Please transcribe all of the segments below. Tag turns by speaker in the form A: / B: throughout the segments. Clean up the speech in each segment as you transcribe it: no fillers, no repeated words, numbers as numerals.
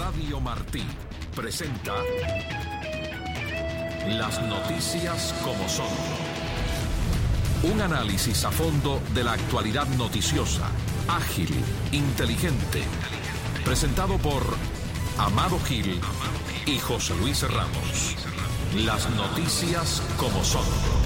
A: Radio Martí presenta Las noticias como son. Un análisis a fondo de la actualidad noticiosa, ágil, inteligente. Presentado por Amado Gil y José Luis Ramos. Las noticias como son.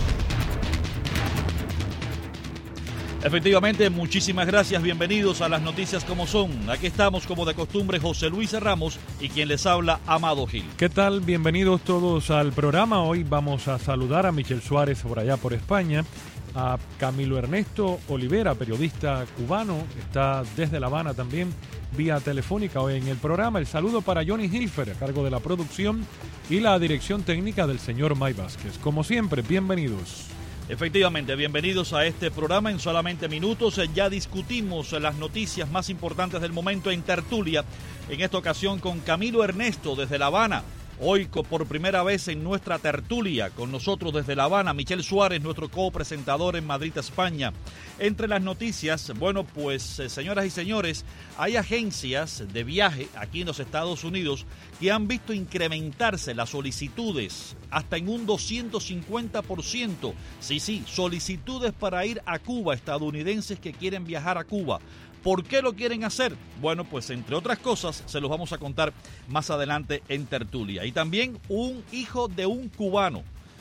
B: Efectivamente, muchísimas gracias, bienvenidos a Las Noticias como son. Aquí estamos como de costumbre José Luis Ramos y quien les habla, Amado Gil.
C: ¿Qué tal? Bienvenidos todos al programa. Hoy vamos a saludar a Michel Suárez por allá por España, a Camilo Ernesto Olivera, periodista cubano, está desde La Habana también, vía telefónica hoy en el programa. El saludo para Johnny Hilfer, a cargo de la producción y la dirección técnica del señor May Vázquez. Como siempre, bienvenidos.
B: Efectivamente, bienvenidos a este programa. En solamente minutos ya discutimos las noticias más importantes del momento en tertulia, en esta ocasión con Camilo Ernesto desde La Habana. Hoy por primera vez en nuestra tertulia, con nosotros desde La Habana, Michel Suárez, nuestro copresentador en Madrid, España. Entre las noticias, bueno, pues señoras y señores, hay agencias de viaje aquí en los Estados Unidos que han visto incrementarse las solicitudes hasta en un 250%. Sí, solicitudes para ir a Cuba, estadounidenses que quieren viajar a Cuba. ¿Por qué lo quieren hacer? Bueno, pues entre otras cosas se los vamos a contar más adelante en tertulia. Y también un hijo de un cubano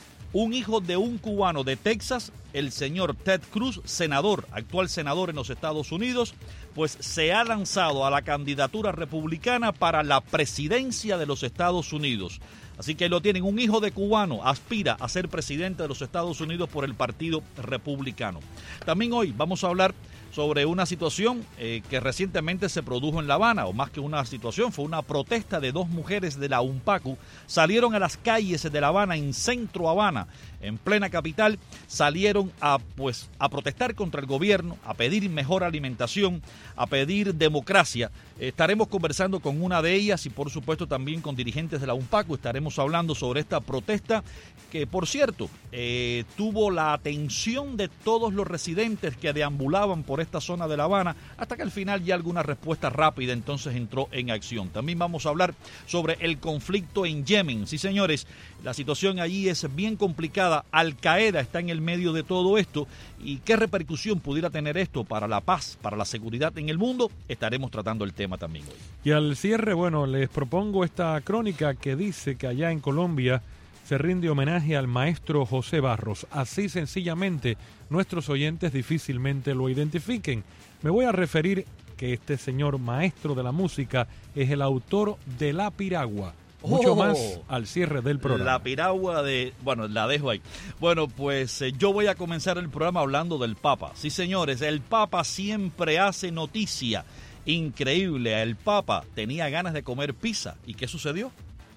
B: de Texas, el señor Ted Cruz, actual senador en los Estados Unidos, pues se ha lanzado a la candidatura republicana para la presidencia de los Estados Unidos. Así que lo tienen, un hijo de cubano aspira a ser presidente de los Estados Unidos por el Partido Republicano. También hoy vamos a hablar sobre una situación que recientemente se produjo en La Habana, o más que una situación, fue una protesta de dos mujeres de la UNPACU. Salieron a las calles de La Habana, en centro Habana, en plena capital, salieron a protestar contra el gobierno, a pedir mejor alimentación, a pedir democracia. Estaremos conversando con una de ellas y por supuesto también con dirigentes de la UNPACU. Estaremos hablando sobre esta protesta que, por cierto, tuvo la atención de todos los residentes que deambulaban por esta zona de La Habana, hasta que al final ya alguna respuesta rápida entonces entró en acción. También vamos a hablar sobre el conflicto en Yemen. Sí, señores, la situación allí es bien complicada. Al-Qaeda está en el medio de todo esto, y qué repercusión pudiera tener esto para la paz, para la seguridad en el mundo. Estaremos tratando el tema también hoy.
C: Y al cierre, bueno, les propongo esta crónica que dice que allá en Colombia se rinde homenaje al maestro José Barros. Así sencillamente nuestros oyentes difícilmente lo identifiquen. Me voy a referir que este señor maestro de la música es el autor de La Piragua. Mucho más al cierre del programa.
B: La piragua la dejo ahí. Bueno, pues yo voy a comenzar el programa hablando del Papa. Sí, señores, el Papa siempre hace noticia. Increíble, el Papa tenía ganas de comer pizza. ¿Y qué sucedió?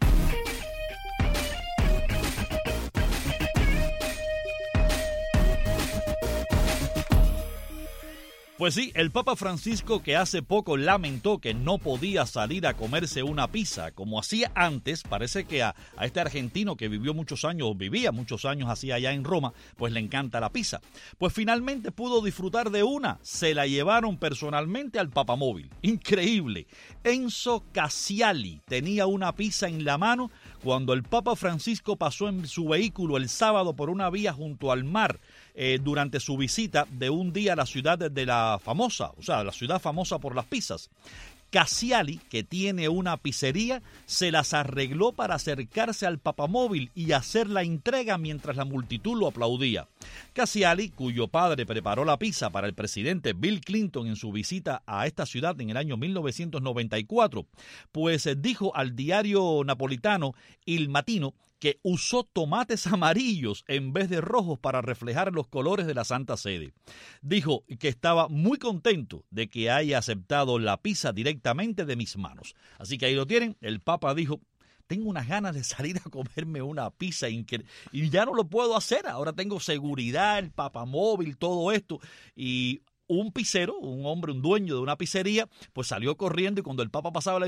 B: Pues sí, el Papa Francisco, que hace poco lamentó que no podía salir a comerse una pizza como hacía antes. Parece que a este argentino que vivía muchos años así allá en Roma, pues le encanta la pizza. Pues finalmente pudo disfrutar de una. Se la llevaron personalmente al papamóvil. Increíble. Enzo Cassiali tenía una pizza en la mano cuando el Papa Francisco pasó en su vehículo el sábado por una vía junto al mar, durante su visita de un día a la ciudad de la ciudad famosa por las pizzas. Cassiali, que tiene una pizzería, se las arregló para acercarse al papamóvil y hacer la entrega mientras la multitud lo aplaudía. Cassiali, cuyo padre preparó la pizza para el presidente Bill Clinton en su visita a esta ciudad en el año 1994, pues dijo al diario napolitano Il Mattino que usó tomates amarillos en vez de rojos para reflejar los colores de la Santa Sede. Dijo que estaba muy contento de que haya aceptado la pizza directamente de mis manos. Así que ahí lo tienen. El Papa dijo: tengo unas ganas de salir a comerme una pizza y ya no lo puedo hacer. Ahora tengo seguridad, el papamóvil, todo esto. Y un pizzero, un dueño de una pizzería, pues salió corriendo y cuando el Papa pasaba le dijo: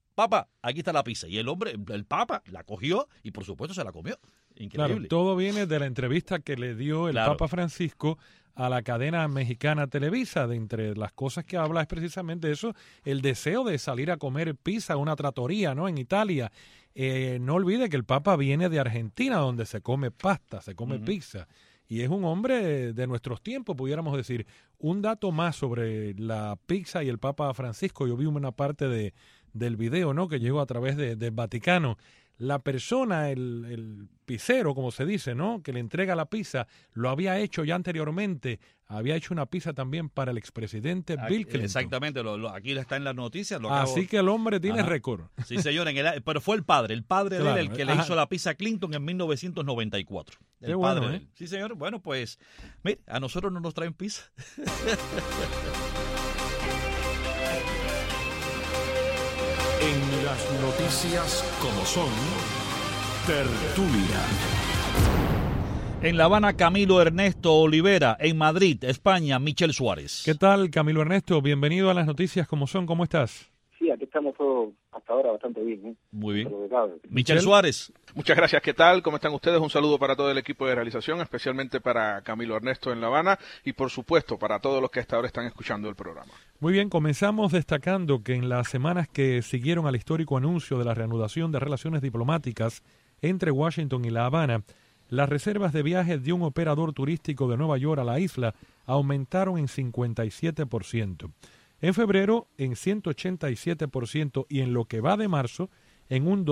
B: Papa, aquí está la pizza. Y el hombre, el Papa, la cogió y por supuesto se la comió. Increíble.
C: Claro, todo viene de la entrevista que le dio el Papa Francisco a la cadena mexicana Televisa. De entre las cosas que habla es precisamente eso, el deseo de salir a comer pizza a una trattoria, ¿no? En Italia. No olvide que el Papa viene de Argentina, donde se come pasta, se come pizza. Y es un hombre de nuestros tiempos, pudiéramos decir. Un dato más sobre la pizza y el Papa Francisco. Yo vi una parte del video, ¿no? Que llegó a través del Vaticano. La persona, el pizzero, como se dice, ¿no? Que le entrega la pizza, lo había hecho ya anteriormente. Había hecho una pizza también para el expresidente Bill Clinton.
B: Exactamente, aquí está en las noticias.
C: Así que el hombre tiene récord.
B: Sí, señor, pero fue el padre de él el que le hizo la pizza a Clinton en 1994. El
C: Qué
B: padre
C: bueno,
B: de él. Sí, señor. Bueno, pues, mire, a nosotros no nos traen pizza.
A: En las noticias como son, tertulia.
B: En La Habana, Camilo Ernesto Olivera. En Madrid, España, Michel Suárez.
C: ¿Qué tal, Camilo Ernesto? Bienvenido a las noticias como son. ¿Cómo estás?
D: Sí, aquí estamos todos hasta ahora bastante bien, ¿eh?
B: Muy bien.
D: Pero,
B: Michel Suárez.
E: Muchas gracias. ¿Qué tal? ¿Cómo están ustedes? Un saludo para todo el equipo de realización, especialmente para Camilo Ernesto en La Habana y, por supuesto, para todos los que hasta ahora están escuchando el programa.
C: Muy bien, comenzamos destacando que en las semanas que siguieron al histórico anuncio de la reanudación de relaciones diplomáticas entre Washington y La Habana, las reservas de viajes de un operador turístico de Nueva York a la isla aumentaron en 57%. En febrero en 187% y en lo que va de marzo en un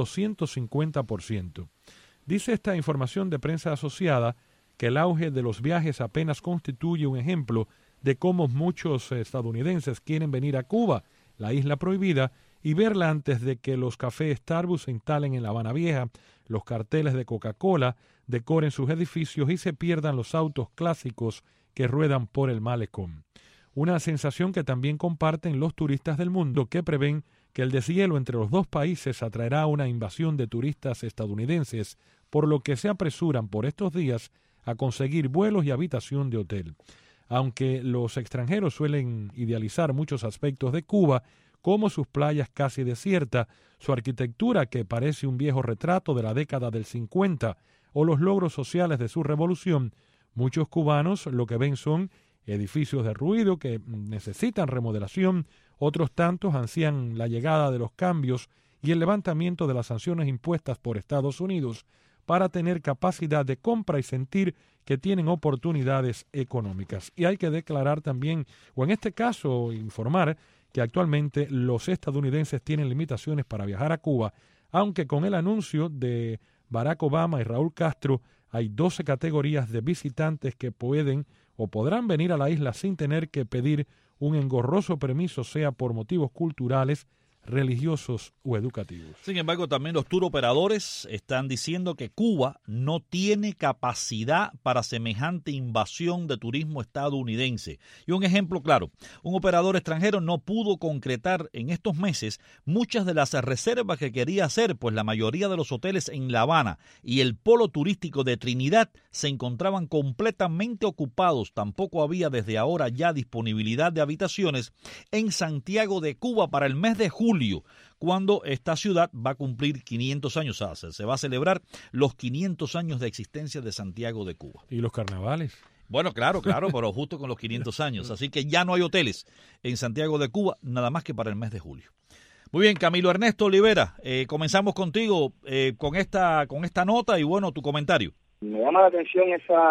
C: 250%. Dice esta información de prensa asociada que el auge de los viajes apenas constituye un ejemplo de cómo muchos estadounidenses quieren venir a Cuba, la isla prohibida, y verla antes de que los cafés Starbucks se instalen en La Habana Vieja, los carteles de Coca-Cola decoren sus edificios y se pierdan los autos clásicos que ruedan por el malecón. Una sensación que también comparten los turistas del mundo que prevén que el deshielo entre los dos países atraerá una invasión de turistas estadounidenses, por lo que se apresuran por estos días a conseguir vuelos y habitación de hotel. Aunque los extranjeros suelen idealizar muchos aspectos de Cuba, como sus playas casi desiertas, su arquitectura que parece un viejo retrato de la década del 50 o los logros sociales de su revolución, muchos cubanos lo que ven son edificios de ruido que necesitan remodelación, otros tantos ansían la llegada de los cambios y el levantamiento de las sanciones impuestas por Estados Unidos para tener capacidad de compra y sentir que tienen oportunidades económicas. Y hay que declarar también, o en este caso informar, que actualmente los estadounidenses tienen limitaciones para viajar a Cuba, aunque con el anuncio de Barack Obama y Raúl Castro hay 12 categorías de visitantes que pueden o podrán venir a la isla sin tener que pedir un engorroso permiso, sea por motivos culturales, religiosos o educativos.
B: Sin embargo, también los tour operadores están diciendo que Cuba no tiene capacidad para semejante invasión de turismo estadounidense. Y un ejemplo claro, un operador extranjero no pudo concretar en estos meses muchas de las reservas que quería hacer, pues la mayoría de los hoteles en La Habana y el polo turístico de Trinidad se encontraban completamente ocupados. Tampoco había desde ahora ya disponibilidad de habitaciones en Santiago de Cuba para el mes de julio, cuando esta ciudad va a cumplir 500 años. Se va a celebrar los 500 años de existencia de Santiago de Cuba.
C: ¿Y los carnavales?
B: Bueno, claro, pero justo con los 500 años. Así que ya no hay hoteles en Santiago de Cuba, nada más que para el mes de julio. Muy bien, Camilo Ernesto Olivera, comenzamos contigo con esta nota y bueno, tu comentario.
D: Me llama la atención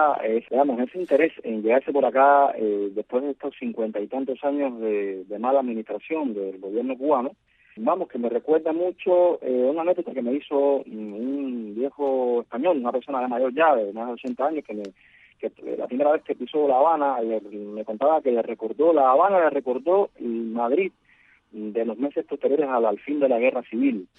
D: ese interés en llegarse por acá después de estos 50 y tantos años de mala administración del gobierno cubano. Vamos, que me recuerda mucho una anécdota que me hizo un viejo español, una persona de mayor ya, de más de 80 años, que la primera vez que pisó La Habana, me contaba que La Habana le recordó Madrid de los meses posteriores al fin de la guerra civil.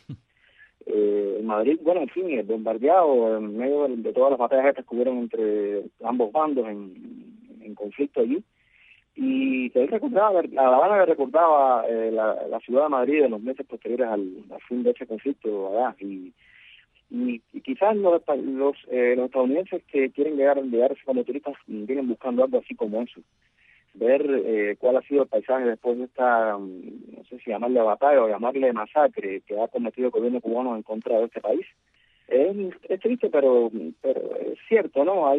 D: Madrid, bueno, en fin, bombardeado en medio de todas las batallas estas que hubieron entre ambos bandos en conflicto allí. Y él recordaba, a La Habana le recordaba la ciudad de Madrid en los meses posteriores al fin de ese conflicto allá. Y quizás los estadounidenses que quieren llegarse como turistas vienen buscando algo así como eso. ver cuál ha sido el paisaje después de esta, no sé si llamarle batalla o llamarle masacre que ha cometido el gobierno cubano en contra de este país. Es triste, pero es cierto, ¿no?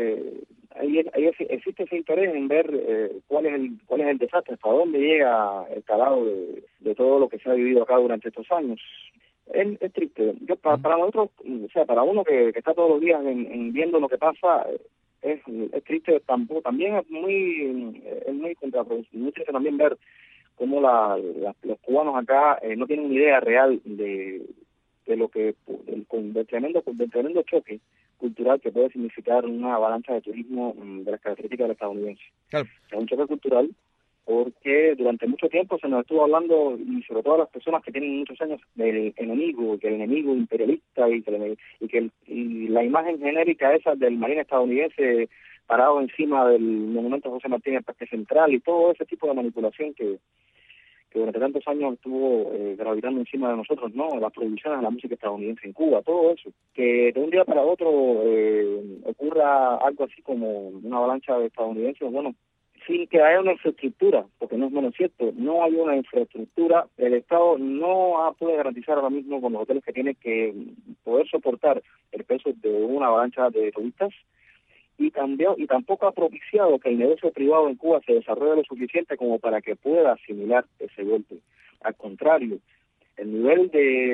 D: Existe ese interés en ver cuál es el desastre, hasta dónde llega el calado de todo lo que se ha vivido acá durante estos años. Es triste. Para nosotros, o sea, para uno que está todos los días viendo lo que pasa, es triste. También es muy contraproducente, muy triste también ver cómo los cubanos acá no tienen una idea real de lo que del tremendo choque cultural que puede significar una avalancha de turismo de las características del estadounidense.
B: Claro.
D: Es un choque cultural porque durante mucho tiempo se nos estuvo hablando, y sobre todo a las personas que tienen muchos años, del enemigo, que el enemigo imperialista y la imagen genérica esa del marine estadounidense parado encima del monumento José Martí en el Parque Central, y todo ese tipo de manipulación que durante tantos años estuvo gravitando encima de nosotros, ¿no? Las prohibiciones de la música estadounidense en Cuba, todo eso. Que de un día para otro ocurra algo así como una avalancha de estadounidenses, bueno, sin que haya una infraestructura, porque no es menos cierto, no hay una infraestructura, el Estado no puede garantizar ahora mismo con los hoteles que tiene que poder soportar el peso de una avalancha de turistas, y tampoco ha propiciado que el negocio privado en Cuba se desarrolle lo suficiente como para que pueda asimilar ese golpe. Al contrario, el nivel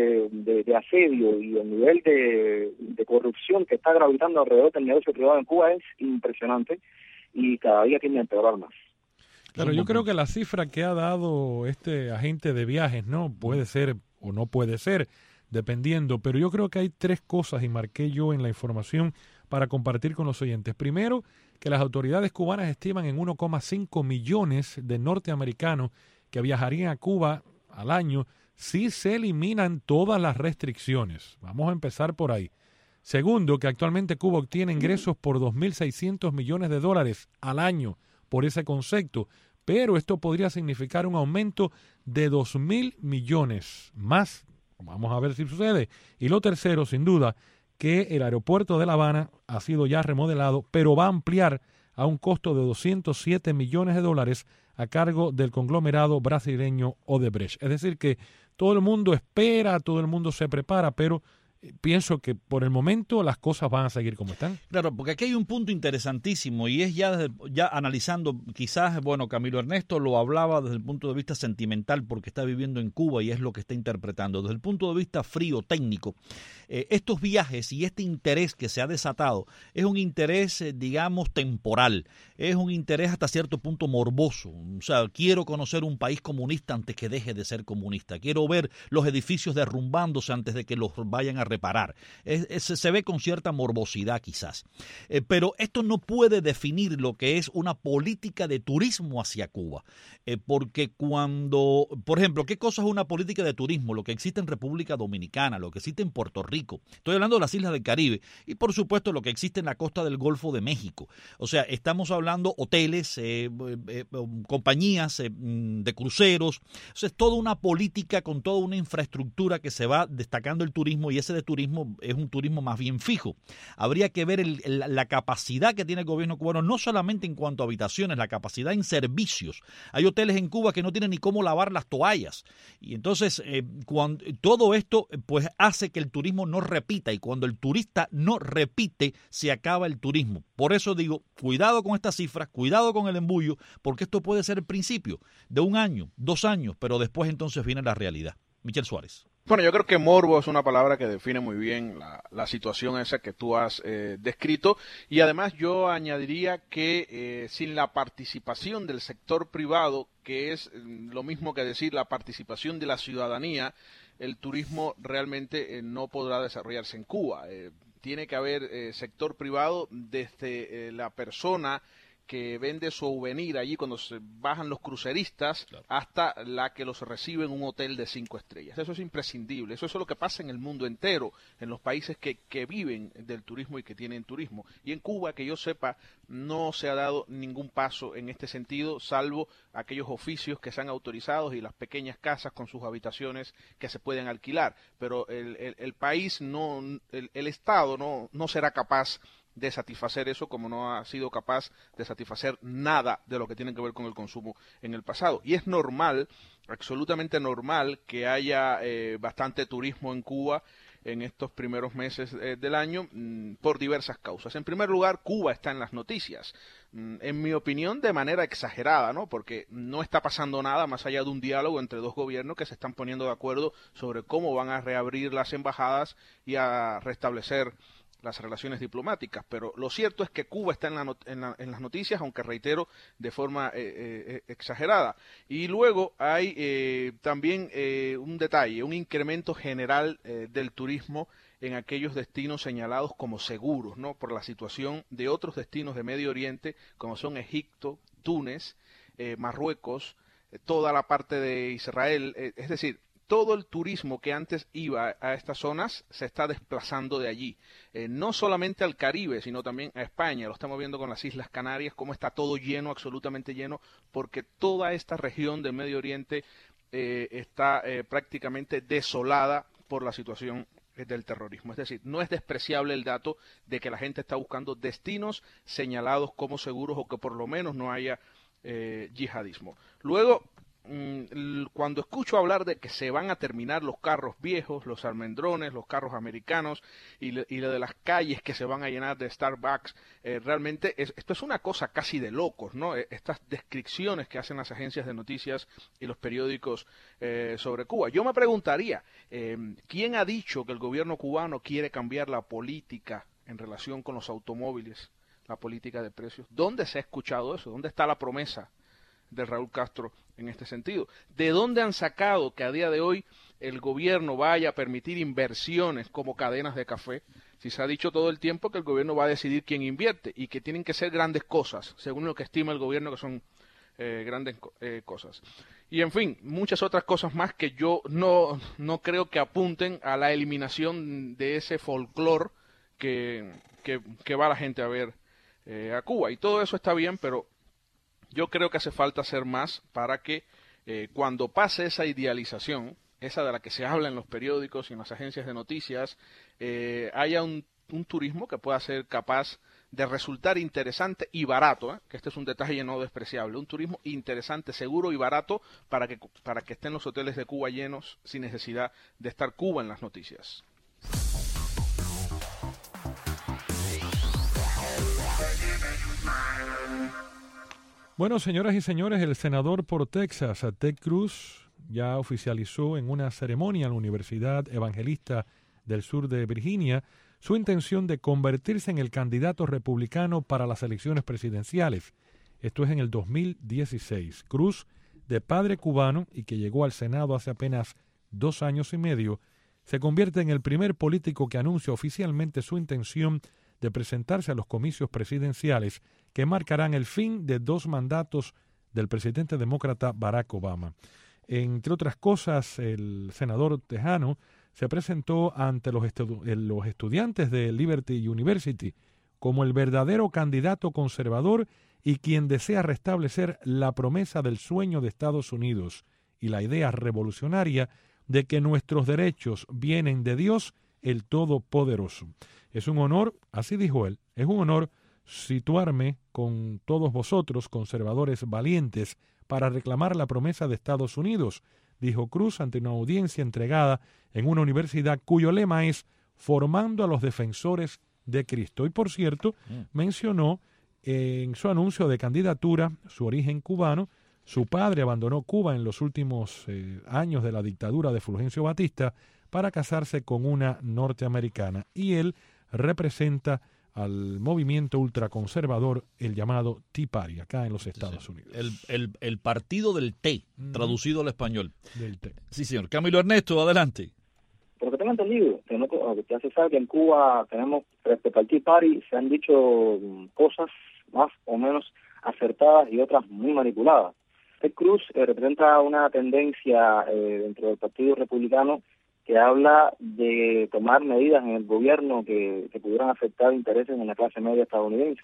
D: de asedio y el nivel de corrupción que está gravitando alrededor del negocio privado en Cuba es impresionante, y cada día tiende a empeorar más.
C: Claro, yo creo que la cifra que ha dado este agente de viajes, ¿no? Puede ser o no puede ser, dependiendo, pero yo creo que hay tres cosas, y marqué yo en la información para compartir con los oyentes. Primero, que las autoridades cubanas estiman en 1,5 millones de norteamericanos que viajarían a Cuba al año si se eliminan todas las restricciones. Vamos a empezar por ahí. Segundo, que actualmente Cuba obtiene ingresos por 2.600 millones de dólares al año por ese concepto, pero esto podría significar un aumento de 2.000 millones más. Vamos a ver si sucede. Y lo tercero, sin duda, que el aeropuerto de La Habana ha sido ya remodelado, pero va a ampliar a un costo de 207 millones de dólares a cargo del conglomerado brasileño Odebrecht. Es decir, que todo el mundo espera, todo el mundo se prepara, pero pienso que por el momento las cosas van a seguir como están.
B: Claro, porque aquí hay un punto interesantísimo, y es ya analizando, quizás, bueno, Camilo Ernesto lo hablaba desde el punto de vista sentimental porque está viviendo en Cuba y es lo que está interpretando. Desde el punto de vista frío, técnico, estos viajes y este interés que se ha desatado es un interés, digamos, temporal, es un interés hasta cierto punto morboso. O sea, quiero conocer un país comunista antes que deje de ser comunista, quiero ver los edificios derrumbándose antes de que los vayan a reparar. Se ve con cierta morbosidad quizás. Pero esto no puede definir lo que es una política de turismo hacia Cuba. Porque cuando, por ejemplo, ¿qué cosa es una política de turismo? Lo que existe en República Dominicana, lo que existe en Puerto Rico. Estoy hablando de las islas del Caribe y por supuesto lo que existe en la costa del Golfo de México. O sea, estamos hablando hoteles, compañías de cruceros. O sea, es toda una política con toda una infraestructura que se va destacando el turismo, y ese de turismo es un turismo más bien fijo. Habría que ver la capacidad que tiene el gobierno cubano, no solamente en cuanto a habitaciones, la capacidad en servicios. Hay hoteles en Cuba que no tienen ni cómo lavar las toallas. Y entonces, todo esto pues hace que el turismo no repita, y cuando el turista no repite, se acaba el turismo. Por eso digo, cuidado con estas cifras, cuidado con el embullo, porque esto puede ser el principio de 1 año, 2 años, pero después entonces viene la realidad. Michel Suárez.
E: Bueno, yo creo que morbo es una palabra que define muy bien la situación esa que tú has descrito, y además yo añadiría que sin la participación del sector privado, que es lo mismo que decir la participación de la ciudadanía, el turismo realmente no podrá desarrollarse en Cuba. Tiene que haber sector privado desde la persona que vende souvenir allí cuando se bajan los cruceristas, claro, hasta la que los recibe en un hotel de 5 estrellas. Eso es imprescindible. Eso es lo que pasa en el mundo entero, en los países que viven del turismo y que tienen turismo. Y en Cuba, que yo sepa, no se ha dado ningún paso en este sentido, salvo aquellos oficios que se han autorizado y las pequeñas casas con sus habitaciones que se pueden alquilar. Pero el país, el Estado no será capaz de satisfacer eso, como no ha sido capaz de satisfacer nada de lo que tiene que ver con el consumo en el pasado. Y es normal, absolutamente normal, que haya bastante turismo en Cuba en estos primeros meses del año por diversas causas. En primer lugar, Cuba está en las noticias, en mi opinión de manera exagerada, ¿no? Porque no está pasando nada más allá de un diálogo entre dos gobiernos que se están poniendo de acuerdo sobre cómo van a reabrir las embajadas y a restablecer las relaciones diplomáticas, pero lo cierto es que Cuba está en las noticias, aunque reitero, de forma exagerada. Y luego hay también un detalle, un incremento general del turismo en aquellos destinos señalados como seguros, ¿no? Por la situación de otros destinos de Medio Oriente, como son Egipto, Túnez, Marruecos, toda la parte de Israel, es decir, todo el turismo que antes iba a estas zonas se está desplazando de allí, no solamente al Caribe, sino también a España. Lo estamos viendo con las Islas Canarias, cómo está todo lleno, absolutamente lleno, porque toda esta región del Medio Oriente está prácticamente desolada por la situación del terrorismo. Es decir, no es despreciable el dato de que la gente está buscando destinos señalados como seguros o que por lo menos no haya yihadismo. Luego, cuando escucho hablar de que se van a terminar los carros viejos, los almendrones, los carros americanos y lo de las calles que se van a llenar de Starbucks, realmente esto es una cosa casi de locos, ¿no? Estas descripciones que hacen las agencias de noticias y los periódicos sobre Cuba. Yo me preguntaría, ¿quién ha dicho que el gobierno cubano quiere cambiar la política en relación con los automóviles, la política de precios? ¿Dónde se ha escuchado eso? ¿Dónde está la promesa de Raúl Castro en este sentido? ¿De dónde han sacado que a día de hoy el gobierno vaya a permitir inversiones como cadenas de café? Si se ha dicho todo el tiempo que el gobierno va a decidir quién invierte y que tienen que ser grandes cosas, según lo que estima el gobierno que son grandes cosas. Y en fin, muchas otras cosas más que yo no creo que apunten a la eliminación de ese folclore que va la gente a ver a Cuba. Y todo eso está bien, pero yo creo que hace falta hacer más para que cuando pase esa idealización, esa de la que se habla en los periódicos y en las agencias de noticias, haya un turismo que pueda ser capaz de resultar interesante y barato, que este es un detalle no despreciable, un turismo interesante, seguro y barato para que estén los hoteles de Cuba llenos sin necesidad de estar Cuba en las noticias.
C: Bueno, señoras y señores, el senador por Texas, Ted Cruz, ya oficializó en una ceremonia en la Universidad Evangelista del Sur de Virginia su intención de convertirse en el candidato republicano para las elecciones presidenciales. Esto es en el 2016. Cruz, de padre cubano y que llegó al Senado hace apenas 2 años y medio, se convierte en el primer político que anuncia oficialmente su intención de presentarse a los comicios presidenciales que marcarán el fin de 2 mandatos del presidente demócrata Barack Obama. Entre otras cosas, el senador tejano se presentó ante los estudiantes de Liberty University como el verdadero candidato conservador y quien desea restablecer la promesa del sueño de Estados Unidos y la idea revolucionaria de que nuestros derechos vienen de Dios, el Todopoderoso. Es un honor, así dijo él, es un honor situarme con todos vosotros, conservadores valientes, para reclamar la promesa de Estados Unidos, dijo Cruz ante una audiencia entregada en una universidad cuyo lema es Formando a los Defensores de Cristo. Y por cierto, mencionó en su anuncio de candidatura su origen cubano. Su padre abandonó Cuba en los últimos años de la dictadura de Fulgencio Batista para casarse con una norteamericana, y él representa al movimiento ultraconservador, el llamado Tea Party, acá en los Estados Unidos.
B: El partido del té, traducido al español.
C: Del té.
B: Sí, señor. Camilo Ernesto, adelante.
D: Porque tengo entendido, ya se sabe que en Cuba tenemos, respecto al Tea Party, se han dicho cosas más o menos acertadas y otras muy manipuladas. Ted Cruz representa una tendencia dentro del Partido Republicano que habla de tomar medidas en el gobierno que pudieran afectar intereses en la clase media estadounidense.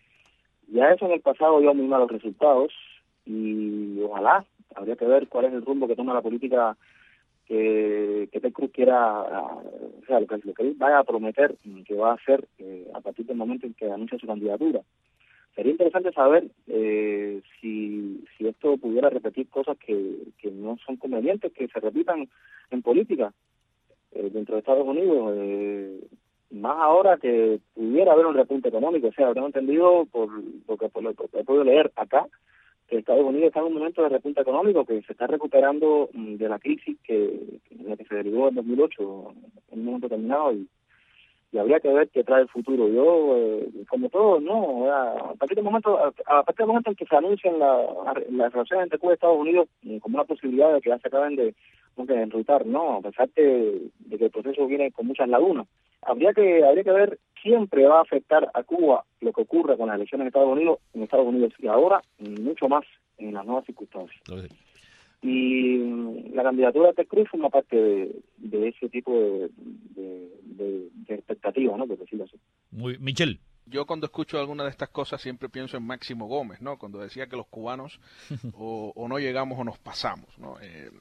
D: Ya eso en el pasado dio muy malos resultados y ojalá, habría que ver cuál es el rumbo que toma la política que Ted Cruz quiera, o sea, lo que él vaya a prometer que va a hacer a partir del momento en que anuncie su candidatura. Sería interesante saber si esto pudiera repetir cosas que no son convenientes, que se repitan en política dentro de Estados Unidos, más ahora que pudiera haber un repunte económico. O sea, tengo entendido por lo que he podido leer acá, que Estados Unidos está en un momento de repunte económico, que se está recuperando de la crisis en la que se derivó en 2008, en un momento determinado, y habría que ver qué trae el futuro. Yo, como todo, no, a partir del momento en que se anuncian las relaciones entre Cuba y Estados Unidos como una posibilidad de que ya se acaben de enrutar, no, a pesar de que el proceso viene con muchas lagunas. Habría que ver, siempre va a afectar a Cuba lo que ocurra con las elecciones en Estados Unidos y ahora mucho más en las nuevas circunstancias. Y la candidatura de Ted Cruz forma parte de ese tipo de expectativas, ¿no? Por decirlo así.
B: Michel.
E: Yo cuando escucho alguna de estas cosas siempre pienso en Máximo Gómez, ¿no? Cuando decía que los cubanos o no llegamos o nos pasamos, ¿no?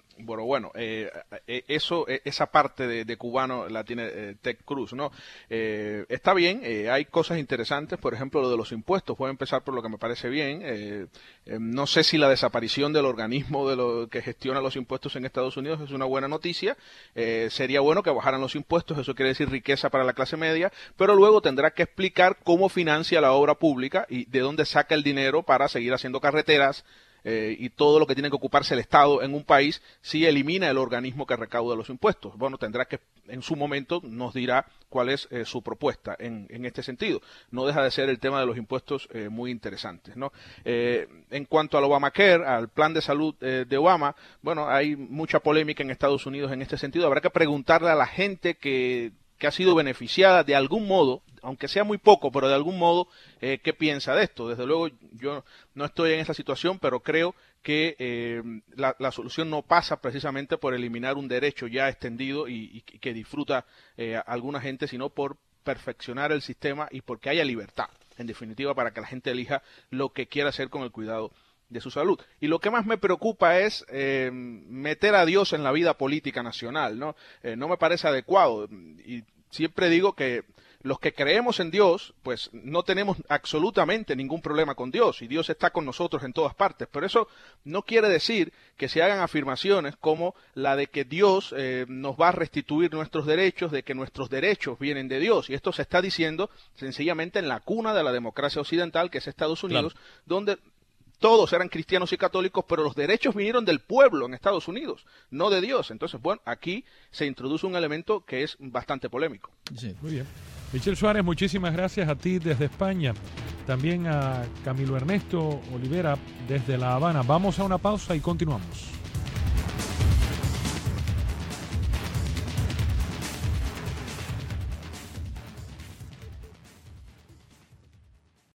E: Esa parte de cubano la tiene Ted Cruz, ¿no? Está bien, hay cosas interesantes, por ejemplo, lo de los impuestos. Voy a empezar por lo que me parece bien. No sé si la desaparición del organismo de lo que gestiona los impuestos en Estados Unidos es una buena noticia. Sería bueno que bajaran los impuestos, eso quiere decir riqueza para la clase media, pero luego tendrá que explicar cómo financia la obra pública y de dónde saca el dinero para seguir haciendo carreteras y todo lo que tiene que ocuparse el Estado en un país si elimina el organismo que recauda los impuestos. Bueno, tendrá que, en su momento, nos dirá cuál es su propuesta en este sentido. No deja de ser el tema de los impuestos muy interesante, ¿no? En cuanto al Obamacare, al plan de salud de Obama, bueno, hay mucha polémica en Estados Unidos en este sentido. Habrá que preguntarle a la gente que ha sido beneficiada de algún modo, aunque sea muy poco, pero de algún modo, ¿qué piensa de esto? Desde luego, yo no estoy en esa situación, pero creo que la solución no pasa precisamente por eliminar un derecho ya extendido y que disfruta alguna gente, sino por perfeccionar el sistema y porque haya libertad, en definitiva, para que la gente elija lo que quiera hacer con el cuidado de su salud. Y lo que más me preocupa es meter a Dios en la vida política nacional, ¿no? No me parece adecuado. Y siempre digo que los que creemos en Dios, pues no tenemos absolutamente ningún problema con Dios, y Dios está con nosotros en todas partes, pero eso no quiere decir que se hagan afirmaciones como la de que Dios nos va a restituir nuestros derechos, de que nuestros derechos vienen de Dios, y esto se está diciendo sencillamente en la cuna de la democracia occidental, que es Estados Unidos, claro, donde todos eran cristianos y católicos, pero los derechos vinieron del pueblo en Estados Unidos, no de Dios. Entonces, bueno, aquí se introduce un elemento que es bastante polémico.
C: Sí. Muy bien. Michel Suárez, muchísimas gracias a ti desde España. También a Camilo Ernesto Olivera desde La Habana. Vamos a una pausa y continuamos.